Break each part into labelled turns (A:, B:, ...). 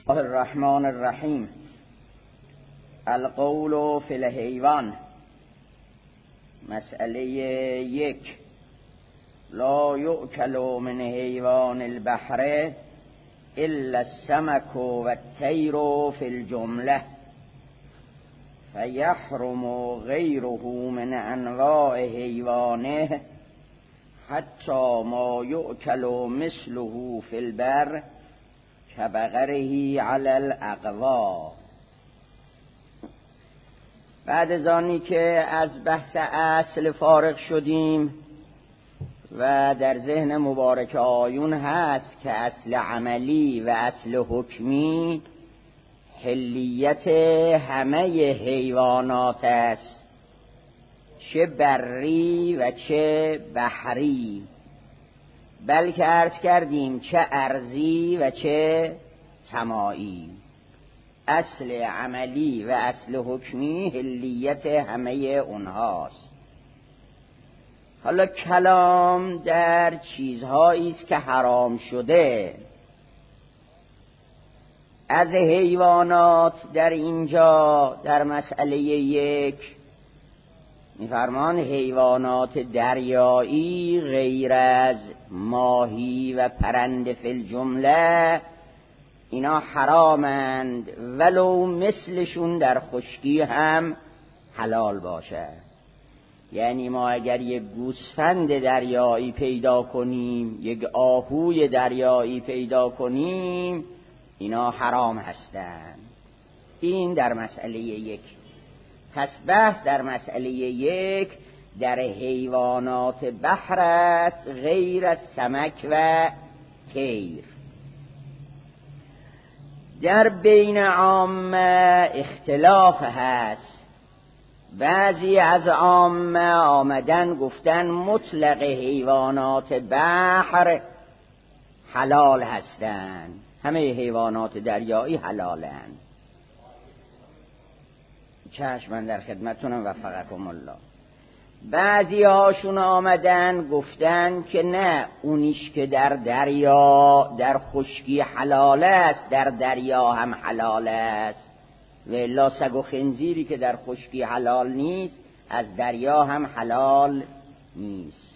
A: الله الرحمن الرحیم. القول فی الحیوان. مسئله 1. لا یؤکل من حیوان البحر الا السمك والطیر فی الجمله فیحرم غیره من انواع حیوانه حتی ما یؤکل مثله فی البر کبقره علی الاقوا. بعد از آنی که از بحث اصل فارغ شدیم و در ذهن مبارک آیون هست که اصل عملی و اصل حکمی حلیت همه حیوانات است، چه بری و چه بحری، بلکه عرض کردیم چه ارضی و چه سمائی. اصل عملی و اصل حکمی حلیت همه اونهاست. حالا کلام در چیزهایی است که حرام شده. از حیوانات در اینجا در مسئله 1 می‌فرمان حیوانات دریایی غیر از ماهی و پرنده فی الجمله اینا حرامند، ولو مثلشون در خشکی هم حلال باشه. یعنی ما اگر یک گوسفند دریایی پیدا کنیم، یک آهوی دریایی پیدا کنیم، اینا حرام هستند. این در مسئله 1. پس بحث در مسئله 1 در حیوانات بحر است غیر از سمک و طیر. در بین عامه اختلاف هست. بعضی از عامه آمدن گفتن مطلق حیوانات بحر حلال هستند، همه حیوانات دریایی حلالند. چشم، من در خدمتونم وفقکم الله. بعضی هاشون آمدن گفتن که نه، اونیش که در دریا در خشکی حلال است در دریا هم حلال است، و الا سگ و خنزیری که در خشکی حلال نیست از دریا هم حلال نیست.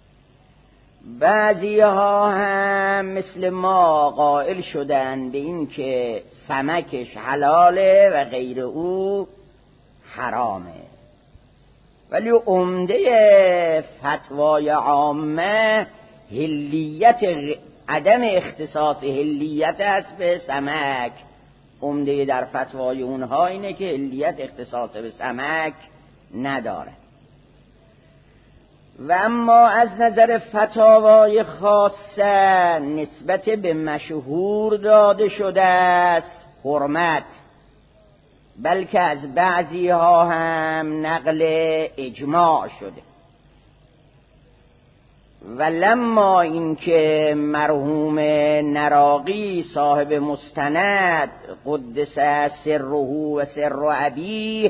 A: بعضی ها هم مثل ما قائل شدن به این که سمکش حلاله و غیر او حرامه. ولی عمده فتوای عامه حلیت عدم اختصاص حلیت است به سمک. عمده در فتوای اونها اینه که حلیت اختصاص به سمک نداره. و اما از نظر فتاوای خاصه نسبت به مشهور داده شده است حرمت، بلکه از بعضی ها هم نقل اجماع شده. و لما اینکه مرحوم نراقی صاحب مستند قدس سره و سر ابیه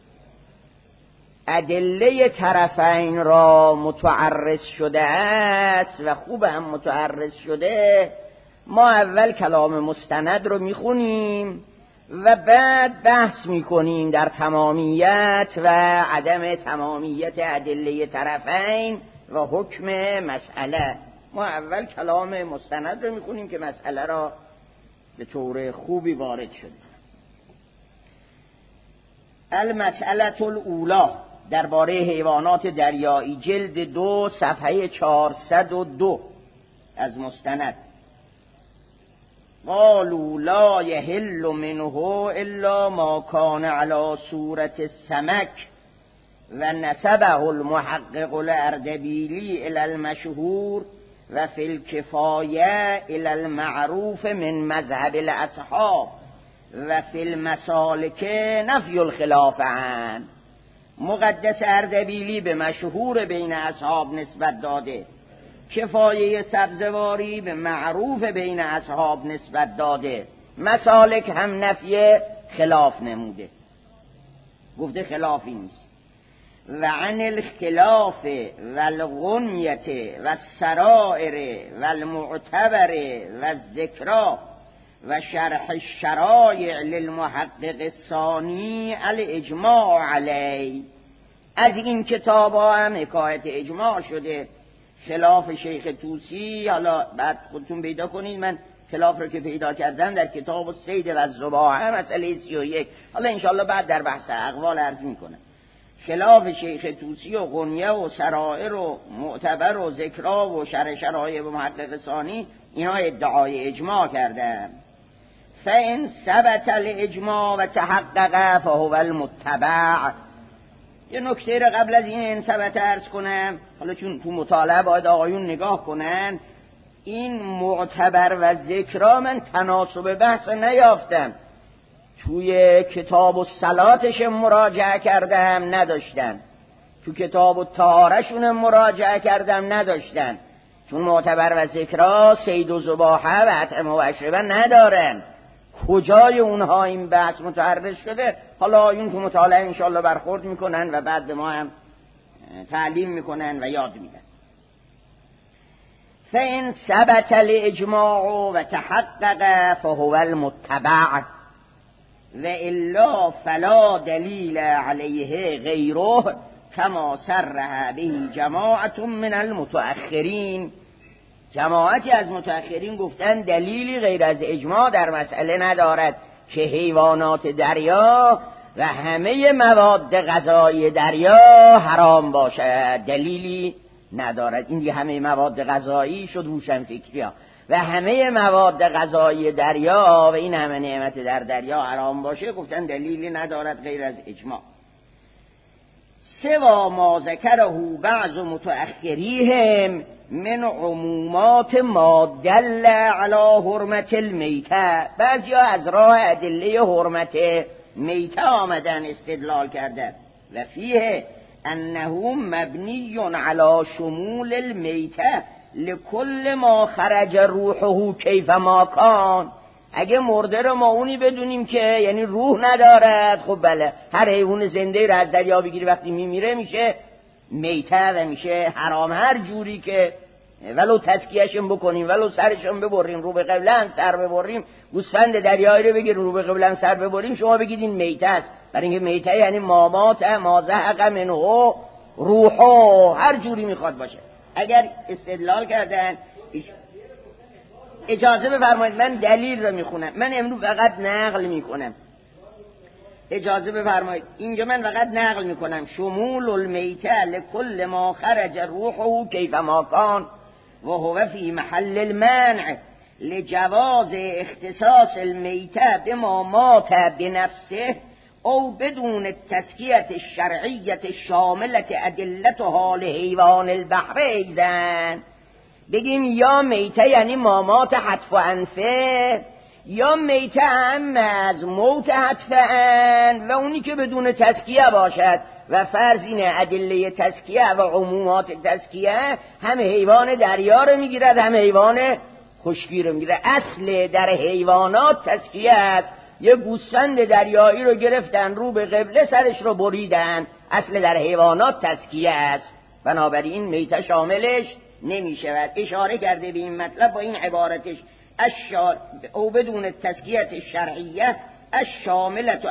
A: ادله طرفین را متعرض شده است و خوب هم متعرض شده، ما اول کلام مستند رو میخونیم و بعد بحث میکنیم در تمامیت و عدم تمامیت ادله طرفین و حکم مسئله. ما اول کلام مستند رو میخونیم که مسئله را به طور خوبی وارد شد. المسئله الاولی درباره حیوانات دریایی، جلد 2 صفحه 402 از مستند. قالوا لا يحل منه الا ما كان على صورة السمك و نسبه المحقق الاردبیلی الى المشهور و فی الکفایه الى المعروف من مذهب الاصحاب و فی المسالک نفی الخلاف عنه. مقدس اردبیلی به مشهور بین اصحاب نسبت داده، کفایه سبزواری به معروف بین اصحاب نسبت داده، مسالک هم نفی خلاف نموده، گفته خلافی نیست. و عن الخلاف و الغنیت و السرائر و المعتبر و الذکرا و شرح الشرایع للمحقق الثانی الاجماع علی. از این کتاب ها هم حکایت اجماع شده خلاف شیخ طوسی. حالا بعد خودتون پیدا کنید، من خلاف رو که پیدا کردم در کتاب الصید و الذباحه مسئله 31، حالا انشاءالله بعد در بحث اقوال عرض میکنم. خلاف شیخ طوسی و غنیه و سرائر و معتبر و ذکرا و شرح شرایع و محقق ثانی، اینا ادعای اجماع کردن. فإن ثبت الاجماع و تحقق فهو المتبع. یه نکته رو قبل از این ثبت عرض کنم، حالا چون تو مطالعه باید آقایون نگاه کنن. این معتبر و ذکرا من تناسب بحث نیافتم، توی کتاب الصلاتش مراجعه کردم نداشتن، تو کتاب الطهاره‌شون مراجعه کردم نداشتن، چون معتبر و ذکرا صید و ذباحه و اطعمه و اشربه ندارن. کجای اونها این بحث متعرض شده؟ حالا آیون تو مطالعه انشاءالله برخورد میکنن و بعد ما هم تعلیم میکنن و یاد میدن. فإن ثبت الاجماع و تحقق فهو المتبع و الا فلا دلیل علیه غیره کما صرح به جماعت من المتأخرین. جماعتی از متأخرین گفتن دلیلی غیر از اجماع در مسئله ندارد که حیوانات دریا و همه مواد غذایی دریا حرام باشد. دلیلی ندارد. این دیگه همه مواد غذایی شد روشن فکری ها. و همه مواد غذایی دریا و این همه نعمت در دریا حرام باشه، گفتن دلیلی ندارد غیر از اجماع. سوا ما ذکره بعض متأخریهم من عمومات ما دل علی حرمت المیته. بعضی ها از راه ادله حرمت میته آمدن استدلال کردن و فیه انه مبنی علی شمول المیته لکل ما خرج روحه کیف ما کان. اگه مرده رو ما اونی بدونیم که یعنی روح ندارد، خب بله هر حیوان زنده رو از دریا بگیری وقتی میمیره میشه میته و میشه حرام. هر جوری که ولو تزکیه‌شون بکنیم، ولو سرشون ببریم، رو به قبله هم سر ببریم، گوسفند دریایی رو بگیریم رو به قبله هم سر ببریم، شما بگید این میته است. برای اینکه میته یعنی مامات ما زهق منه روحو، هر جوری میخواد باشه. اگر استدلال کردن اجازه بفرمایید من دلیل رو میخونم، من امروز فقط نقل میکنم. اجازه بفرمایید اینجا من فقط نقل میکنم. شمول المیته لکل ما خرج روحه کیف ما کان و هو فی محل المنع لجواز اختصاص المیته بما مات بنفسه او بدون التزکیة الشرعیة شاملة ادلت حال حیوان البحر ایزن. بگیم یا میته یعنی مامات حتف و انفه، یا میته هم از موت حتفن و اونی که بدون تزکیه باشد. و فرض اینه ادله تزکیه و عمومات تزکیه هم حیوان دریا رو میگیرد هم حیوان خشکی رو میگیرد. اصل در حیوانات تزکیه است. یه گوسفند دریایی رو گرفتن رو به قبله سرش رو بریدن، اصل در حیوانات تزکیه است، بنابراین میته شاملش نمیشود. اشاره کرده به این مطلب با این عبارتش او بدون تزکیه شرعیه الشاملة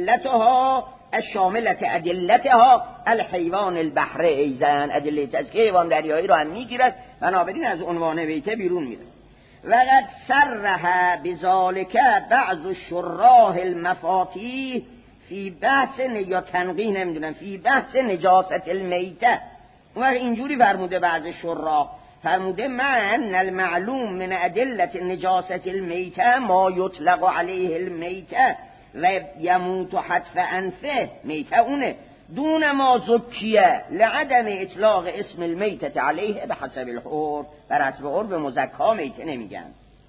A: ادلتها الحیوان البحر ایزن. ادله تزکیه حیوان دریایی رو هم میگیرد، بنابراین از عنوان میته بیرون میره. وقد صرح بذالک بعض الشراح المفاتیح فی بحث یا تنقیح نمیدونم فی بحث نجاست المیته. اون اینجوری فرموده بعض شراح، فرموده من المعلوم من ادلت نجاست المیته ما یطلق علیه المیته و یموت حتف انفه، میته اونه، دون ما زکیه لعدم اطلاق اسم المیتة علیه بحسب العرف، بر حسب عرف مزکا میته نمیگن.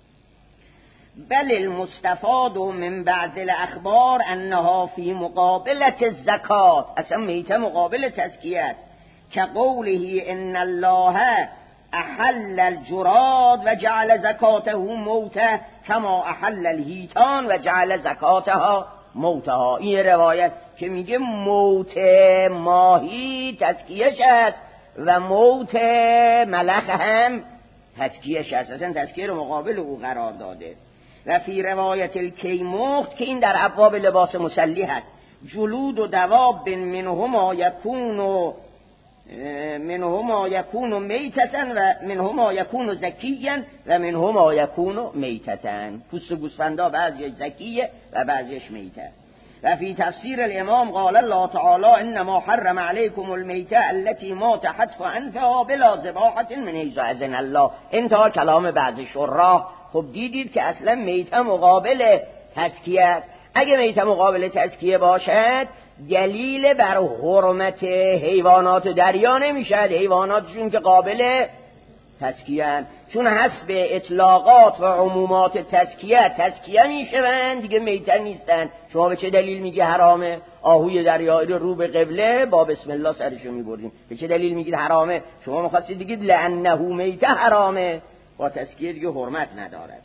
A: بل المستفاد من بعض الاخبار انها فی مقابلت الزکات، اصلا میته مقابل تزکیه، که قوله ان الله احل الجراد و جعل زکاته موته کما احل الهیتان و جعل زکاتها موتها. این روایت که میگه موت ماهی تزکیهش است و موت ملخ هم تزکیهش است، اصلا تزکیه رو مقابل او قرار داده. و فی روایت الکیمخت که این در ابواب لباس مسلی هست، جلود و دواب منهما یکون میتتن و منهما یکون زکیا و منهما یکون میتتن. پوست گوسفندا بعضیش زکیه و بعضیش میته. و فی تفسیر الامام قال الله تعالی انما حرم علیکم المیته التي مات حتف انفها بلا ذباحة من حیث اذن الله. انتها کلام بعض شراح. خب دیدید که اصلا میته مقابل تزکیه است. اگه میته مقابل تزکیه باشد دلیل بر حرمت حیوانات دریا نمیشد، حیواناتشون که قابل تزکیه هستند، چون حسب اطلاقات و عمومات تزکیه میشوند دیگه میته نیستن. شما به چه دلیل میگی حرامه؟ آهوی دریایی رو به قبله با بسم الله سرشو میبردیم. به چه دلیل میگید حرامه؟ شما میخواستید بگید لانه میته حرامه، با تزکیه دیگه حرمت ندارد.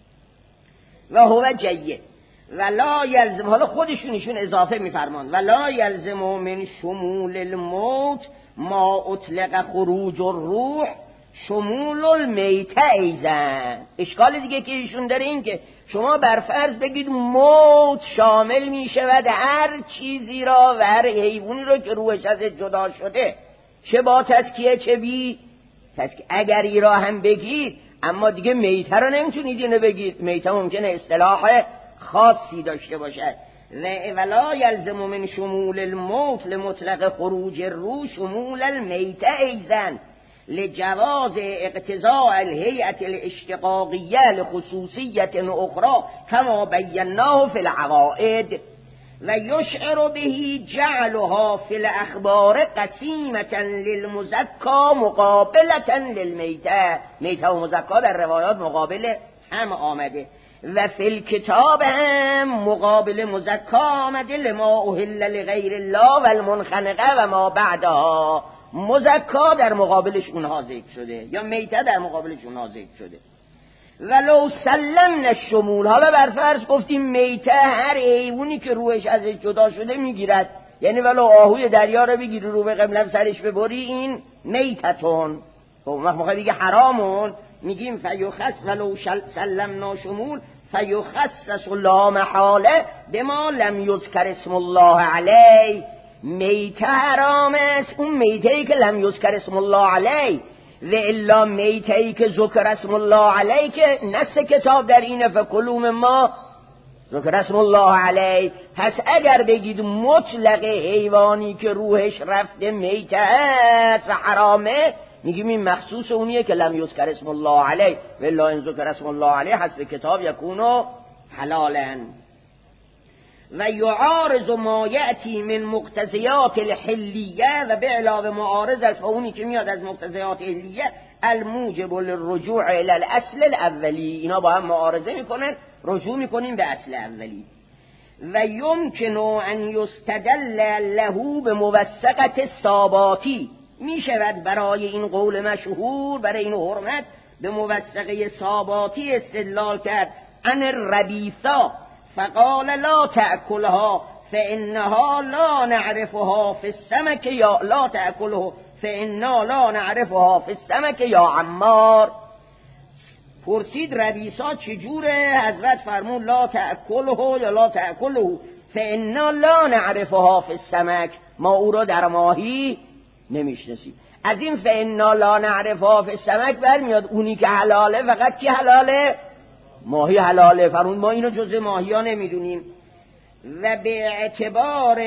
A: و هو جید ولا یلزم، حالا خودشونشون اضافه میفرمان ولا یلزم من شمول الموت ما اطلق خروج الروح شمول المیته ایزن. اشکال دیگه که ایشون داره این که شما برفرض بگید موت شامل میشود هر چیزی را و هر حیوانی را که روحش از جدا شده، چه با تزکیه چه بی تزکیه. اگر ای را هم بگید، اما دیگه میته را نمیتونید اینو بگید. میته ممکنه اصطلاح خاصی داشته باشد. ولا یلزم من شمول الموت لمطلق خروج الروح شمول المیته ایزن لجواز اقتضاء الهیئة الاشتقاقیه لخصوصیت اخرى کما بیناه فی العقائد و یشعر به جعلها فی الاخبار قسیمة للمزکا مقابلة للمیته. میته و مزکا در روایات مقابل هم آمده و فی الکتاب هم مقابل مزکا آمده لما اهل لغیر الله و المنخنقه و ما بعدها. مزکا در مقابلش اونها ذکر شده یا میته در مقابلش اونها ذکر شده. ولو سلمنا الشمول، حالا برفرض گفتیم میته هر حیوانی که روحش ازش جدا شده میگیرد، یعنی ولو آهوی دریا رو بگیری رو به قبله سرش ببری این میتتون. خب وقت دیگه حرامون میگیم فیخص ولو سلمنا شمول فیخصص لا محاله بما لم یذکر اسم الله علیه. میته حرام است اون میته‌ای که لم یذکر اسم الله علیه، و الا میته‌ای که ذکر اسم الله علیه که نص کتاب در اینه فکلوا مما ذکر اسم الله علیه. پس اگر بگید مطلق حیوانی که روحش رفته میته است و حرامه، میگیم این مخصوص اونیه که لم یذکر اسم الله علیه، و الا ان ذکر اسم الله علیه حسب کتاب یکونو حلالا. و یعارض ما یأتی من مقتضیات الحلیه، و به علاوه معارض است با اونی که میاد از مقتضیات حلیه الموجب للرجوع الى الاصل الاولی. اینا با هم معارضه میکنن، رجوع میکنیم به اصل اولی. و یمکن ان یستدل له به موثقه ثاباتی، میشود برای این قول مشهور برای این حرمت به موثقه ثاباتی استدلال کرد. ان الربیثا فقال لا تأکلها فإنها لا نعرفها في السمك یا لا تأکله فإنا لا نعرفها في السمك یا عمار. پرسید ربیثا چجوره؟ حضرت فرمود لا تأکله یا لا تأکله فإنا لا نعرفها في السمك، ما او را در ماهی نمیشناسیم. از این فإنا لا نعرفها في السمك برمیاد اونی که حلاله فقط کی حلاله؟ ماهی حلاله. فرمود ما اینو جزء ماهی ها نمیدونیم. و به اعتبار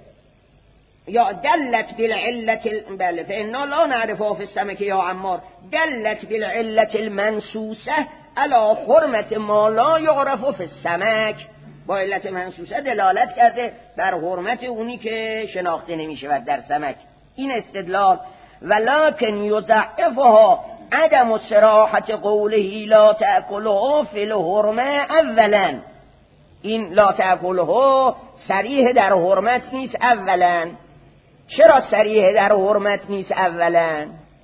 A: یا دلت بالعلت بله فإنا لا نعرفها في السمك یا عمار دلت بالعلت المنصوصه علی حرمت ما لا یعرف في السمك. با علت منصوصه دلالت کرده بر حرمت اونی که شناخته نمیشه در سمک. این استدلال. ولکن یضعفها عدم صراحت قوله لا تأکله فی الحرمه اولا. این لا تأکله صریح در حرمت نیست اولا. چرا صریح در حرمت نیست اولا؟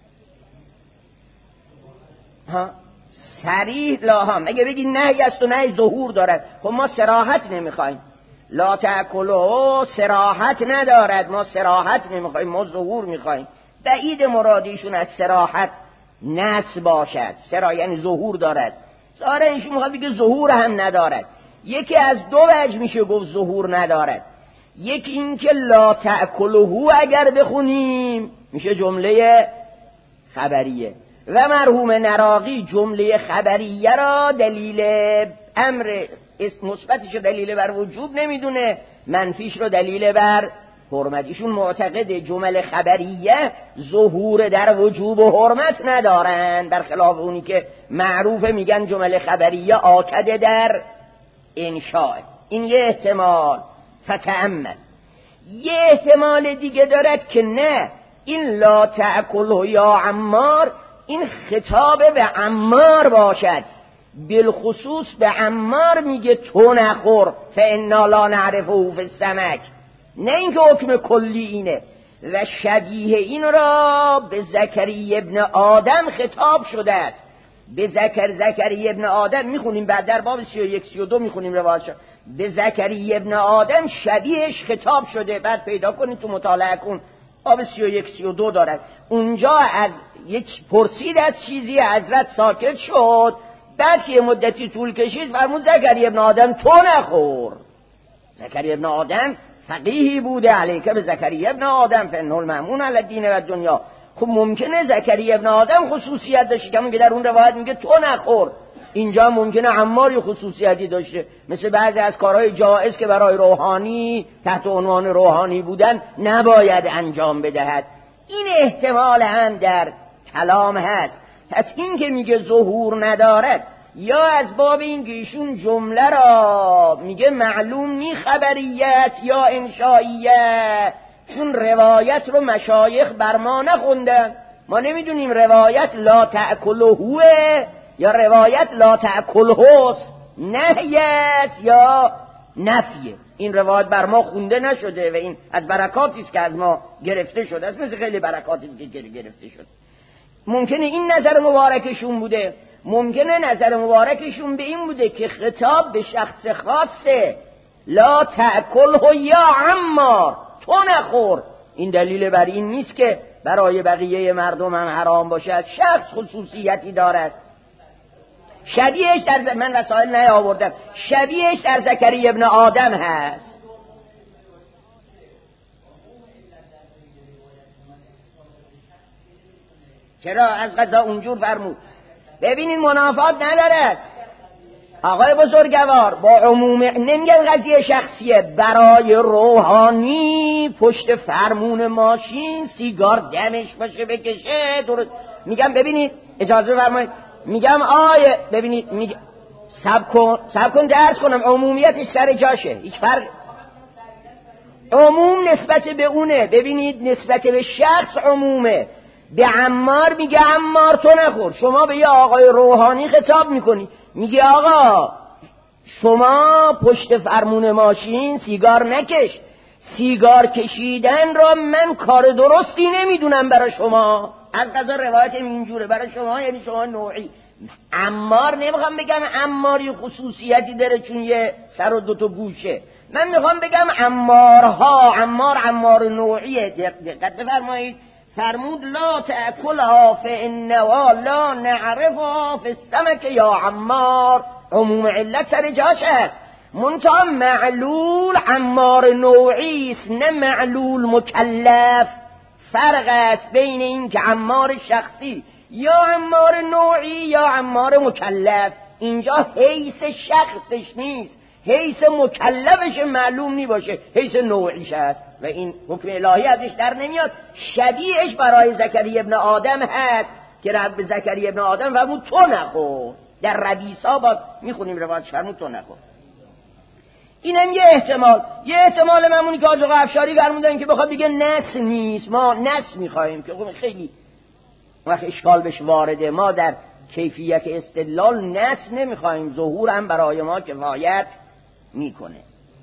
A: صریح لا هم اگه بگی نهی است و نهی ظهور دارد، خب ما صراحت نمیخوایم. لا تأکله صراحت ندارد، ما صراحت نمیخوایم، ما ظهور میخوایم. بعید مرادیشون از صراحت نص باشد. سرا یعنی ظهور دارد. ظاهر اینشون میخواد بگه ظهور هم ندارد. یکی از دو وجه میشه گفت ظهور ندارد. یکی این که لا تأکله اگر بخونیم میشه جمله خبریه و مرحوم نراقی جمله خبریه را دلیل امر مثبتش دلیل بر وجوب نمیدونه، منفیش رو دلیل بر حرمت. ایشون معتقد جمل خبریه ظهور در وجوب و حرمت ندارن، برخلاف اونی که معروفه میگن جمل خبریه آکد در انشاء. این یه احتمال فتأمل. یه احتمال دیگه دارد که نه، این لا تأکله یا عمار این خطاب به عمار باشد، بالخصوص به عمار میگه تو نخور فانا لا نعرفه فی السمک، نه اینکه حکم کلی اینه. و شبیه این را به زکریا ابن آدم خطاب شده است. به زکریا ابن آدم میخونیم بعد در باب 31-32 میخونیم روایتش. به زکریا ابن آدم شبیهش خطاب شده، بعد پیدا کنید تو مطالعه کن باب 31-32 دارد. اونجا از یک پرسید از چیزی حضرت ساکت شد، بعد که مدتی طول کشید فرمود زکریا ابن آدم تو نخور. زکریا ابن آدم فقیهی بوده، علیکه به زکریا ابن آدم فانه المأمون علی الدین و دنیا. خب ممکنه زکریا ابن آدم خصوصیت داشته که در اون روایت میگه تو نخور، اینجا ممکنه عمار خصوصیتی داشته، مثل بعضی از کارهای جائز که برای روحانی تحت عنوان روحانی بودن نباید انجام بدهد. این احتمال هم در کلام هست. پس این که میگه ظهور ندارد یا از باب این که ایشون جمله را میگه معلوم نی خبریه است یا انشائیه، چون روایت رو مشایخ بر ما نخوندن، ما نمیدونیم روایت لا تأکله یا روایت لا تأکله نهیت یا نفیه. این روایت بر ما خونده نشده و این از برکاتی است که از ما گرفته شده است، مثل خیلی برکاتی دیگه گرفته شده. ممکنه این نظر مبارکشون بوده، ممکنه نظر مبارکشون به این بوده که خطاب به شخص خاصه، لا تأکله یا عمار تو نخور. این دلیل بر این نیست که برای بقیه مردم هم حرام باشد، شخص خصوصیتی دارد. شبیهش در من وسائل نیاوردم، شبیهش در زکریا ابن آدم هست. چرا از قضا اونجور فرمود؟ ببینین منافات ندارد آقای بزرگوار با عموم، نمیگن قضیه شخصیه، برای روحانی پشت فرمون ماشین سیگار دمش باشه بکشه درست. میگم ببینید اجازه فرمایید، میگم آیه ببینید، میگم سب کن درس کنم، عمومیتش سر جاشه، هیچ فرق. عموم نسبت به اونه، ببینید نسبت به شخص عمومه. به عمار میگه عمار تو نخور، شما به یه آقای روحانی خطاب میکنی، میگه آقا شما پشت فرمون ماشین سیگار نکش، سیگار کشیدن را من کار درستی نمیدونم برای شما. از قضا روایت اینجوره برای شما، یعنی شما نوعی. عمار نمیخوام بگم عماری خصوصیتی داره چون یه سر و دوتا گوشه، من میخوام بگم عمارها، عمار نوعیه. دقت بفرمایید، فرمود لا تأکلها فإنها لا نعرفها فی السمک یا عمار. عموم علت سر جاش است، منتها معلول عمار نوعی است نه معلول مکلف. فرق است بین این که عمار شخصی یا عمار نوعی یا عمار مکلف. اینجا حیث شخصش نیست، حیث مکلفش معلوم نی باشه، حیث نوعیش هست و این حکم الهی ازش در نمیاد. شبیهش برای زکریا ابن آدم هست که رب زکریا ابن آدم فرمود تو نخور. در ربیسا باز میخونیم روایتش فرمود تو نخور. اینم یه احتمال. یه احتمال ممونی که آقا افشاری فرمودن که بخواد دیگه نس نیست، ما نس میخوایم که خیلی وقت اشکال بهش وارده. ما در کیفیت استدلال نس نمیخوایم، ظهور هم برای ما کفایت میکنه.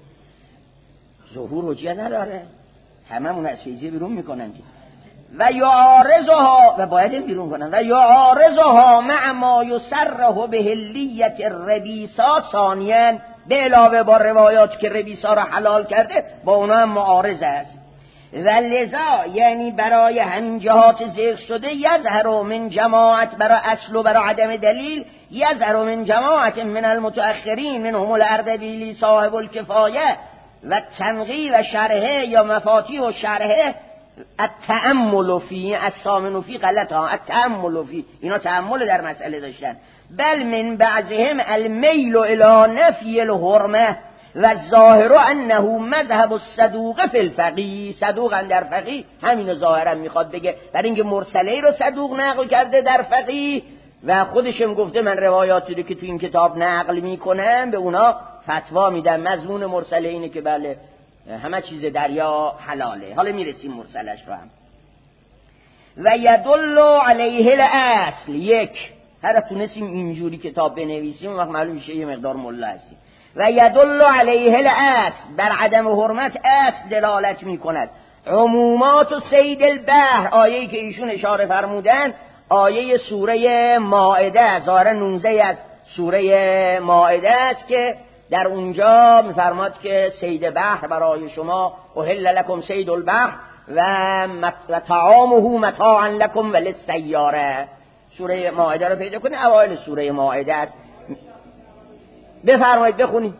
A: ظهور حجیت نداره، هممون از فیضی بیرون میکنن و یعارضها، و باید این بیرون کنن، و یعارضها مع ما یصرح به حلیت الربیسا ثانیاً، به علاوه با روایات که ربیسا را حلال کرده با اونا هم معارض است. و لذا یعنی برای همین جهات ذکر شده یظهر من جماعت برای اصل و برای عدم دلیل یظهر من جماعت من المتأخرین منهم الاردبیلی صاحب الکفایه و تنقی و شرحه یا مفاتیح و شرحه التأمل فی السامن فی غلط ها التأمل فی اینا تأمل در مسئله داشتن بل من بعضهم المیل الی نفی الحرمه و الظاهر انه مذهب الصدوق فی الفقیه صدوق در فقیه همین ظاهرا میخواد بگه برای اینکه مرسله رو صدوق نقل کرده در فقیه و خودشم گفته من روایاتی رو که تو این کتاب نقل میکنم به اونا فتوا میدم مضمون مرسله اینه که بله همه چیز دریا حلاله. حالا میرسیم مرسلش رو هم. و یدل علیه الاصل یک هر تونستیم اینجوری کتاب بنویسیم وقت معلوم میشه یه مقدار ملا هستیم. و یدل علیه الاصل بر عدم حرمت اصل دلالت میکند عمومات و صید البحر آیه‌ای که ایشون اشاره فرمودن آیه سوره مائده ظاهر 19 از سوره مائده است که در اونجا میفرماد که صید بحر برای شما احل لکم صید البحر و طعامه متاعا لکم وللسیاره. سوره مائده رو پیدا کنید اوایل سوره مائده است. بفرمایید بخونید.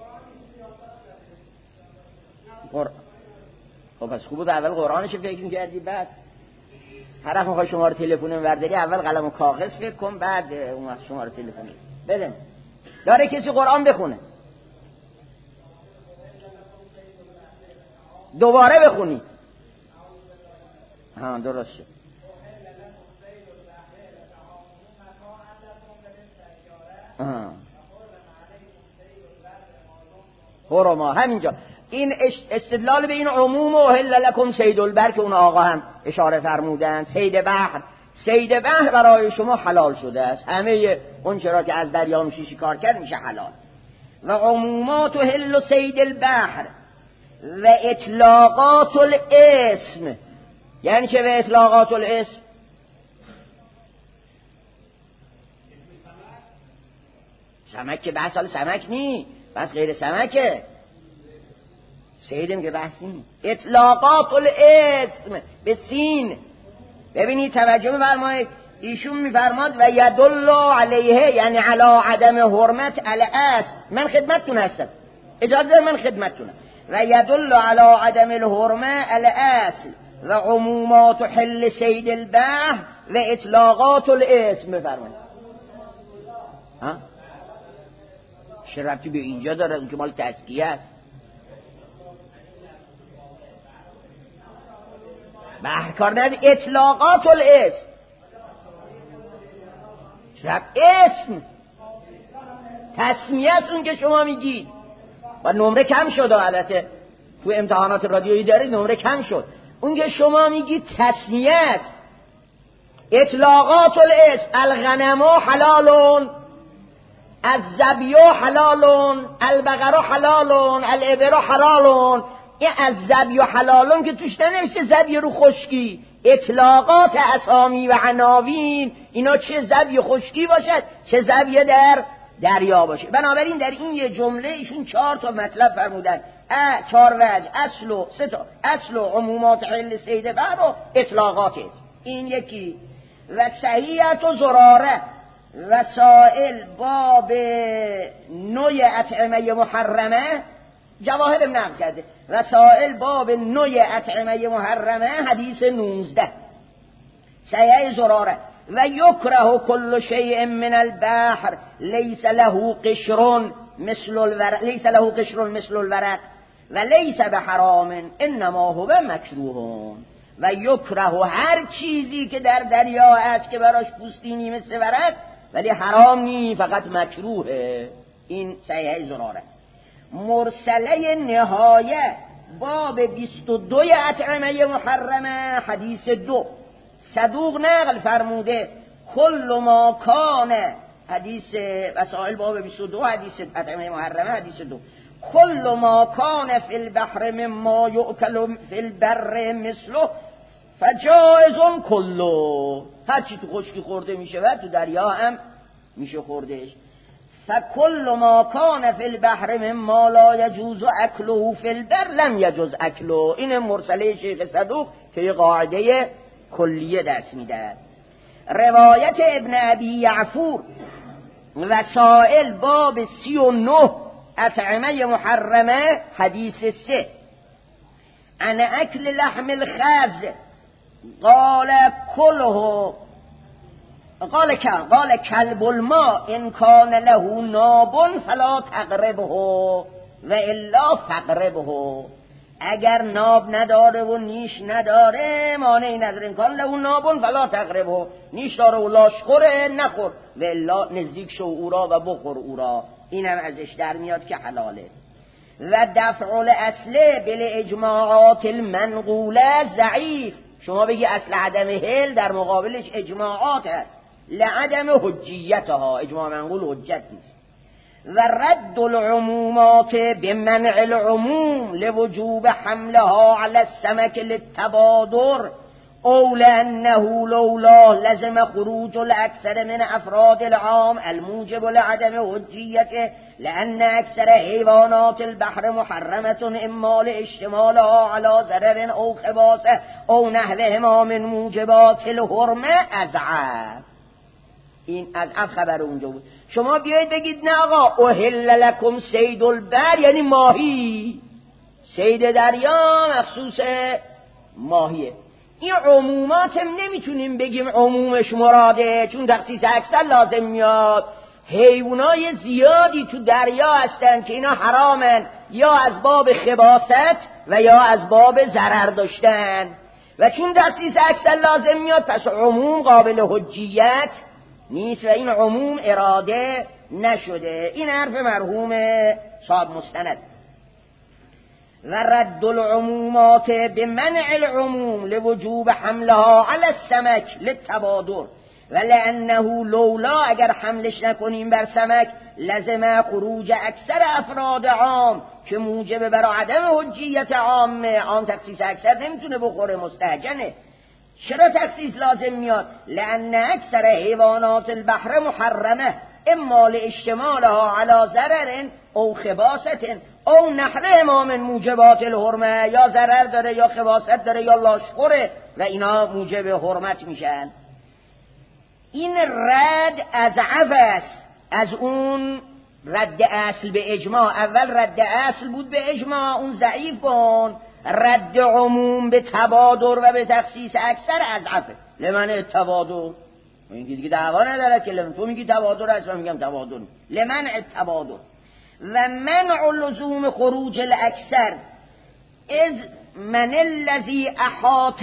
A: خب پس خوب بود اول قرآنش فکر می‌کردی بعد طرف می‌خواد شما رو تلفن ورداری اول قلم و کاغذ فکر کن بعد اون وقت شما رو تلفن بده. داره کسی قرآن بخونه دوباره بخونید. ها درست شد. حرما همینجا این استدلال به این عموم و حل لکم صید البر که اون آقا هم اشاره فرمودن صید بحر برای شما حلال شده است همه اون چرا که از دریا میشه شکار کرد میشه حلال. و عمومات و حل و صید البحر و اطلاقات الاسم یعنی چه به اطلاقات الاسم سمک که بحث حال سمک نی بس غیر سمکه سیدم که بحث نی اطلاقات الاسم به سین. ببینید توجه بفرمایید ایشون میفرماد و یدل علیه یعنی علی عدم حرمت الاصل. من خدمتتون هستم اجازه دارم من خدمتتونم. و یدل علی عدم الحرمه الاصل و عمومات حل صید البحر و اطلاقات الاسم. بفرمایید ها چه ربطی به اینجا داره اون که مال تزکیه است. بحر کار نداره اطلاقات الاسم شب اسم تسمیه است اون که شما میگید و نمره کم شد البته تو امتحانات رادیویی داره نمره کم شد. اون که شما میگید تسمیه است اطلاقات الاسم الغنم حلالون الذبی حلالون البقر حلالون الابل حلالون. این الذبی حلالون که توش نمیشه ذبی رو خشکی اطلاقات اسامی و عناوین اینا چه ذبی خشکی باشد چه ذبی در دریا باشه. بنابراین در این یه جمله ایشون 4 تا مطلب فرمودن 4 وجه اصل و 3 تا اصل و عمومات حل صید بحر و اطلاقات است. این یکی. و صحیحت و ضراره وسائل باب نوع اطعمه محرمه جواهر نقل کرده وسائل باب نوع اطعمه محرمه حدیث 19 صحیح زراره. و یکره کل شیء من البحر لیس له قشر مثل الورق و لیس بحرام انما هو مکروه. و یکره هر چیزی که در دریا است که براش پوستینی مثل ورق ولی حرام نی فقط مکروهه. این صحیح زراره. مرسله نهایه باب 22 اطعمه محرمه حدیث 2 صدوق نقل فرموده کل ما کان حدیث وسائل باب 22 حدیث اطعمه محرمه حدیث 2 کل ما کان فی البحر مما یؤکل فی البر مثله فجائز کلو. هر چی تو خشکی خورده میشه و تو دریا هم میشه خوردهش. فکل ما کان فی البحر مما لا یجوز اکله فی البر لم یجوز اکله. این مرسله شیخ صدوق که یه قاعده کلیه دست میده. روایت ابن ابی یعفور وسائل باب 39 اطعمه محرمه حدیث 3 عن اکل لحم الخز قال کله قال کلب الماء ان کان له ناب فلا تقربه و الا فقربه. اگر ناب نداره و نیش نداره مانعی نداره. ان کان له ناب فلا تقربه، نیش داره و لاشخوره نخور، و الا نزدیک شو او را و بخور او را. اینم ازش در میاد که حلاله. و دفع الاصل بالاجماعات المنقوله ضعیف. شما بگی اصل عدم حل در مقابلش اجماعات هست لعدم حجیتها، اجماع منقول حجت نیست. و رد العمومات بمنع العموم لوجوب حملها على السمك للتبادر او لانه لولا لزم خروج الاکثر من افراد العام الموجب لعدم حجیته لان اکثر حیوانات البحر محرمه اما لاشتمالها على ضرر او خباثه او نحوهما من موجبات الحرمه اضعف. این اضعف خبر اونجا بود. شما بیایید بگید نه آقا احل لکم صید البر یعنی ماهی، صید دریا مخصوص ماهیه. این عمومات هم نمیتونیم بگیم عمومش مراده، چون تخصیص اکثر لازم میاد. حیوانای زیادی تو دریا هستن که اینا حرامن، یا از باب خباثت و یا از باب ضرر داشتن، و چون تخصیص اکثر لازم میاد پس عموم قابل حجیت نیست و این عموم اراده نشده. این حرف مرحوم صاحب مستند. و رد العمومات بمنع العموم لوجوب حملها على السمك للتبادر و لانه لولا اگر حملش نکنیم بر سمک لزم خروج اکثر افراد عام که موجب بر عدم حجیت عامه. عام تخصیص اکثر نمیتونه بخوره، مستهجنه. چرا تخصیص لازم میاد؟ لان اکثر حیوانات البحر محرمه اما لاشتمالها على ضرر او خباثت او نحوه ما من موجبات الحرمه، یا ضرر داره یا خباثت داره یا لاشخوره و اینا موجب حرمت میشن. این رد اضعف است از اون رد اصل به اجماع. اول رد اصل بود به اجماع، اون ضعیف کن. رد عموم به تبادر و به تخصیص اکثر اضعفه. لمن تبادر این دیگه دعوا نداره که تو میگی تبادر است من میگم تبادر. لمن تبادر و منع لزوم خروج الاکثر از من الذی احاط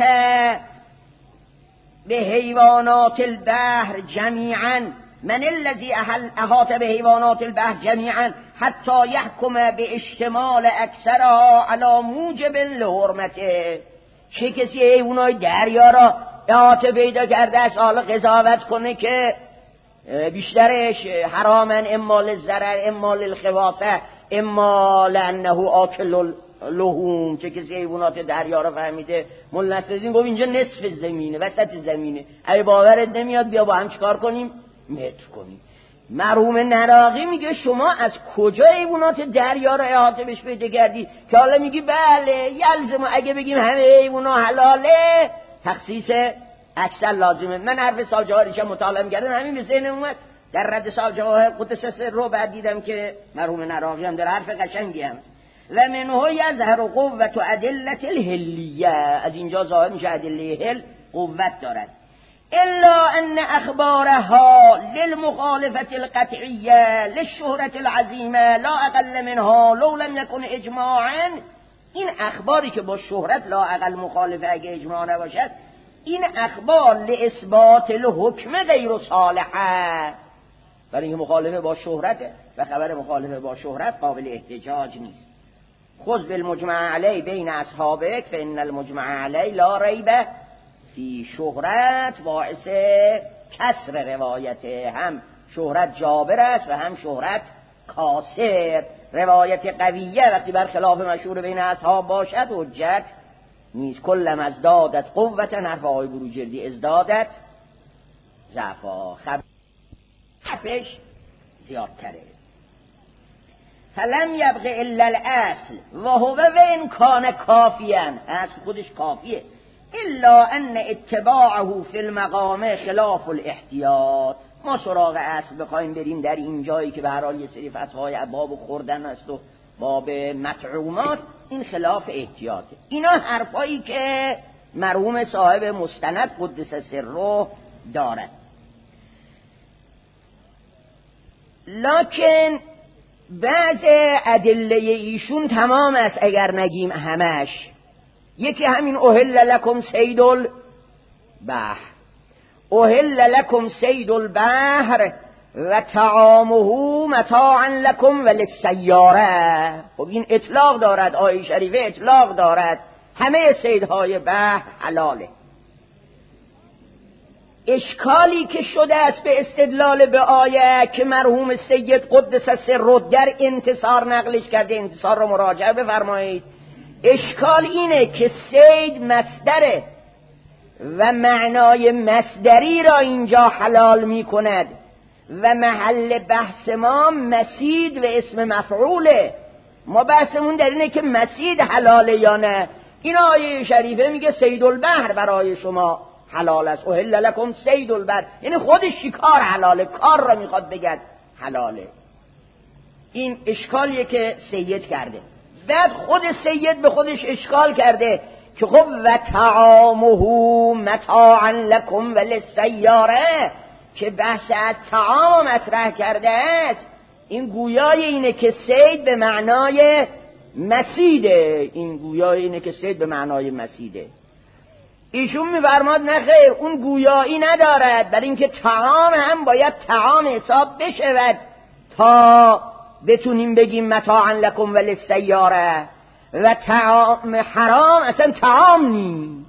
A: به حیوانات البحر جمیعا، من الذی احاط به حیوانات البحر جمیعا حتی یحکم به اشتمال اکثرها علی موجب لحرمته. چه کسی حیوانات دریا را احاطه پیدا کرده است حالا قضاوت کنه که بیشترش حرامن، اما للضرر اما للخباثه اما لانه آکل لحوم. چه کسی حیوانات دریا را فهمیده؟ مولا نصرالدین گفت اینجا نصف زمینه، وسط زمینه، اگه باورت نمیاد بیا با هم چیکار کنیم؟ متر کنیم. مرحوم نراقی میگه شما از کجا حیوانات دریا را احاطه بهش پیدا کردی که حالا میگی بله یلزم اگه بگیم همه حیوانات حلاله تخصیص اکثر لازمه. من حرف صاحب جواهرش مطالعه کردم همین به ذهنم اومد. در رد صاحب جواهر قدس سر رو بعد دیدم که مرحوم نراقی هم در حرف قشنگی هست. و منه یظهر قوت و ادله الحلیه، از اینجا ظاهر میشه ادله حل قوت دارد. الا ان اخبارها للمخالفه القطعیه للشهرة العظیمه لا اقل منها لو لم یکن اجماعا. این اخباری که با شهرت لا اقل مخالفه اگه اجماع نباشد، این اخبار لاثبات الحکم غیر صالحه، برای اینکه مخالفه با شهرت و خبر مخالفه با شهرت قابل احتجاج نیست. خذ بالمجمع علی بین اصحابک فان المجمع علی لا ریب فی شهرت باعث کسر روایته. هم شهرت جابر است و هم شهرت کاسر. روایت قویه وقتی بر خلاف مشهور بین اصحاب باشد حجت نیست. کلم ازدادت قوتا، حرف آقای بروجردی ازدادت ضعفا. خبرش زیادتره. فلم یبق الا الاصل و هو وین کان کافیا، اصل خودش کافیه، الا ان اتباعه فی المقام خلاف الاحتیاط. ما سراغ اصل بخوایم بریم در این جایی که به هر حال یه سری فتوای باب خوردن است و باب مطعومات، این خلاف احتیاطه. اینا حرفایی که مرحوم صاحب مستند قدس سره دارد. لکن بعض ادله ایشون تمام است اگر نگیم همش. یکی همین احل لکم صید البحر، احل لکم صید البحر و طعامه متاعا لکم وللسیاره. خب این اطلاق دارد، آیه شریفه اطلاق دارد، همه صیدهای بحر حلاله. اشکالی که شده است به استدلال به آیه که مرحوم سید قدس سره در انتصار نقلش کرده، انتصار رو مراجعه بفرمایید، اشکال اینه که صید مصدره و معنای مصدری را اینجا حلال می کند و محل بحث ما مسید و اسم مفعوله. ما بحثمون در اینه که مسید حلاله یا نه. این آیه شریفه میگه صید البحر برای شما حلال است، احل لکم صید البحر، یعنی خود شکار حلاله، کار را میخواد بگد حلاله. این اشکالیه که سید کرده. بعد خود سید به خودش اشکال کرده که خب و طعامه متاعا لکم وللسیاره، که بحث طعام مطرح کرده است، این گویای اینه که صید به معنای مسیده، این گویای اینه که صید به معنای مسیده. ایشون می‌فرماد نه خیر، اون گویایی ندارد، برای اینکه طعام هم باید طعام حساب بشود تا بتونیم بگیم متاعا لکم وللسیاره. و طعام حرام اصلا طعام نی،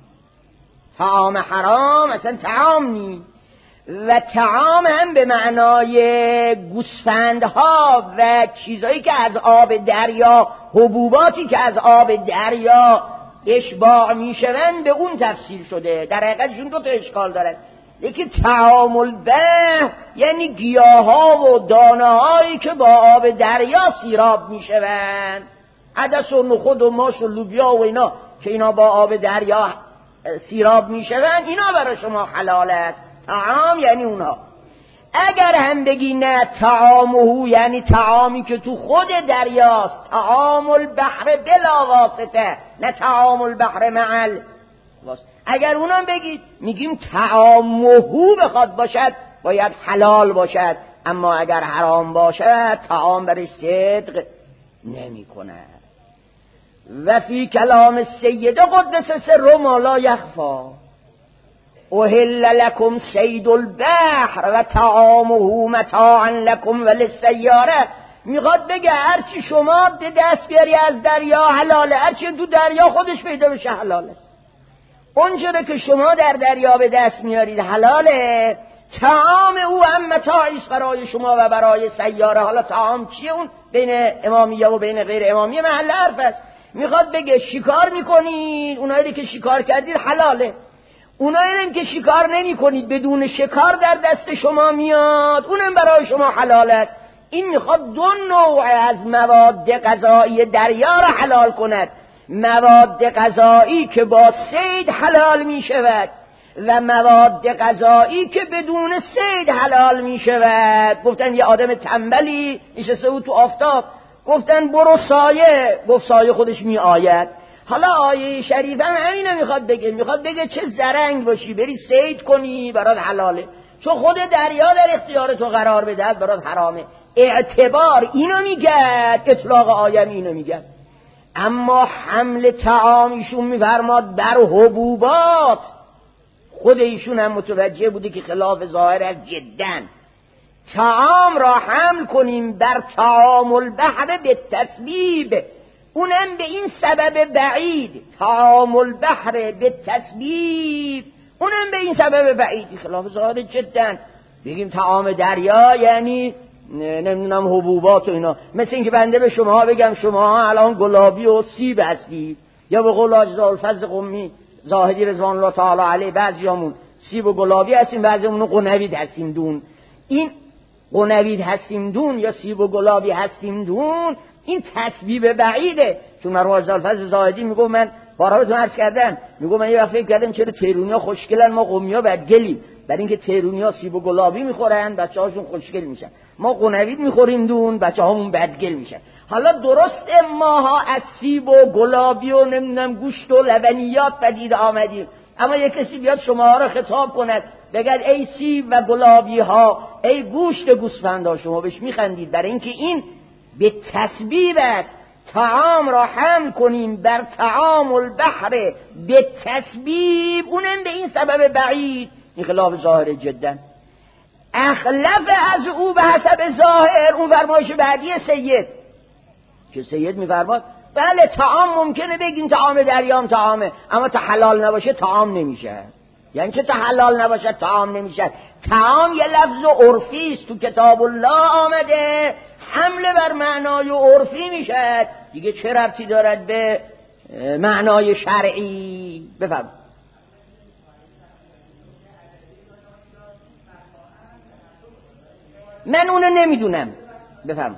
A: طعام حرام اصلا طعام نی. و طعام هم به معنای گوسفندها و چیزایی که از آب دریا، حبوباتی که از آب دریا اشباع میشوند، به اون تفسیر شده. در حقیقتشون دو تا اشکال دارد. یکی طعام البحر یعنی گیاها و دانه‌هایی که با آب دریا سیراب میشوند، عدس و نخود و ماش و لوبیا و اینا که اینا با آب دریا سیراب میشوند، اینا برای شما حلال است. طعام یعنی اونها. اگر هم بگی نه طعامه یعنی طعامی که تو خود دریاست، طعام البحر بلا واسطه، نه طعام البحر معل واسطه. اگر اونم بگید میگیم طعامه بخواد باشد باید حلال باشد، اما اگر حرام باشد طعام برش صدق نمی کند. و فی کلام سیده قدس سره ما لا یخفا، احل لکم صید البحر و طعامه متاعا لکم وللسیاره. میخواد بگه هرچی شما به دست بیاری از دریا حلاله، هرچی تو دریا خودش پیدا بشه حلال است. اونجوری که شما در دریا به دست میارید حلاله، طعام او هم متاعی است برای شما و برای سیاره. حالا طعام چیه؟ اون بین امامیه و بین غیر امامیه محل حرف است. میخواد بگه شکار میکنید، اونایی که شکار کردید حلاله، اونایی که شکار نمی کنید بدون شکار در دست شما میاد، اونم برای شما حلال است. این میخواد دو نوع از مواد غذایی دریا را حلال کند، مواد غذایی که با صید حلال می شود و مواد غذایی که بدون صید حلال می شود. گفتن یه آدم تنبلی نشسته بود تو آفتاب، گفتن برو سایه، گفت سایه خودش می آید. حالا آیه شریفه همینه میخواد بگه، میخواد بگه چه زرنگ باشی بری صید کنی برات حلاله، چون خود دریا در اختیار تو قرار بده برات حرامه. اعتبار اینو میگه، اطلاق آیه اینو میگه. اما حمل طعام ایشون میفرماد بر حبوبات، خود ایشون هم متوجه بوده که خلاف ظاهر است جداً. طعام را حمل کنیم بر طعام البحر به تسبیب، اونم به این سبب بعید، طعام البحر به تسبیب، اونم به این سبب بعیدی خلاف ظاهر جداً. بگیم طعام دریا یعنی نمیدونم حبوبات و اینا، مثل این که بنده به شما بگم شما الان گلابی و سیب هستید، یا به قول اجزاء الفضل قمی زاهدی رضوان الله تعالی علیه بعضیامون سیب و گلابی هستیم، بعضیامون قنوی هستیم دون. این قنوید هستیم دون یا سیب و گلابی هستیم دون، این تسبیب بعیده. چون مرحوم ابوالفضل زاهدی میگه من بارها بهتون عرض کردم، میگه من یه وقت فکر کردم چرا تهرونی‌ها خوشگلن ما قمیا بدگلیم، برای اینکه تهرونی‌ها سیب و گلابی میخورن بچه‌هاشون خوشگل میشن، ما قنوید میخوریم دون بچه‌هامون بدگل میشن. حالا درسته ماها از سیب و گلابی و نمیدونم گوشت و لبنیات پدید آمدیم، اما یک کسی بیاد شما را خطاب کند بگد ای سیب و گلابی ها، ای گوشت گوسفندا، شما بهش میخندید، برای اینکه این به تسبیب است. طعام را حمل کنیم بر طعام البحر به تسبیب، اونم به این سبب بعید، این خلاف ظاهر جدا. اخلف از او به حسب ظاهر، اون فرمایش بعدی سید که سید میفرماد بله طعام ممکنه بگیم طعام دریام طعامه، اما تا حلال نباشه طعام نمیشه. یعنی که تا حلال نباشه طعام نمیشه. طعام یه لفظ عرفی است، تو کتاب الله آمده، حمله بر معنای عرفی میشه دیگه، چه ربطی دارد به معنای شرعی؟ بفهم. من اونو نمیدونم. بفهم.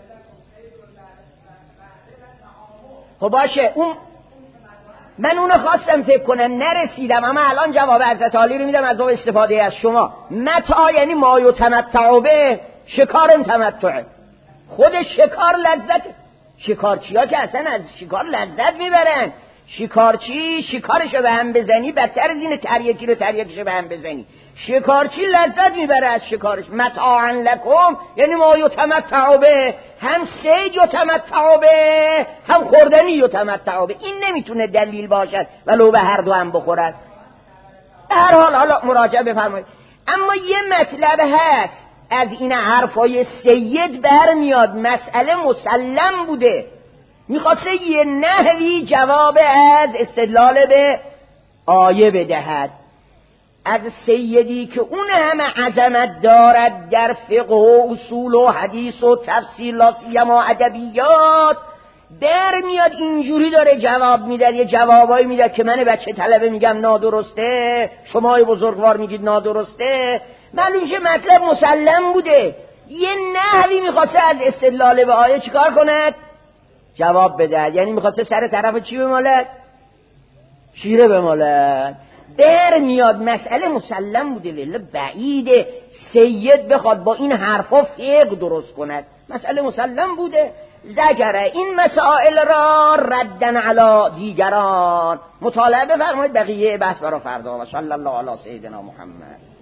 A: خب باشه، من اونو خواستم فکر کنم نرسیدم، اما الان جواب حضرت عالی رو میدم از اون استفاده از شما. متاع یعنی ما یتمتع به، شکار تمتعه، خود شکار لذت. شکارچی ها که اصلا از شکار لذت میبرن. شکارچی شکارشو به هم بزنی بدتر از اینه تریاکی رو تریاکیشو به هم بزنی. شکارچی لذت میبره از شکارش. متاعا لکم یعنی ما یتمتع به، هم صید یتمتع به، هم خوردنی یتمتع به. این نمیتونه دلیل باشد ولو به هر دو هم بخورد. به هر حال حالا مراجعه بفرمایید. اما یه مطلب هست از این حرفای سید برمیاد، مسئله مسلم بوده، میخواسته یه نحوی جواب از استدلال به آیه بدهد. از سیدی که اون همه عظمت دارد در فقه و اصول و حدیث و تفسیر لا سیما ادبیات، برمیاد اینجوری داره جواب میده، یه جوابایی میده که من بچه طلبه میگم نادرسته، شما بزرگوار میگید نادرسته. معلوم شه مطلب مسلم بوده، یه نحوی میخواسته از استدلال به آیه چیکار کند؟ جواب بده. یعنی میخواسته سر طرف چی بمالد؟ شیره بمالد. در میاد مسئله مسلم بوده، ولی بعیده سید بخواد با این حرفا فقه درست کند. مسئله مسلم بوده. زجره این مسائل را ردن علی دیگران. مطالعه بفرمایید، بقیه بحث برای فردا. و صلی الله علی سیدنا محمد.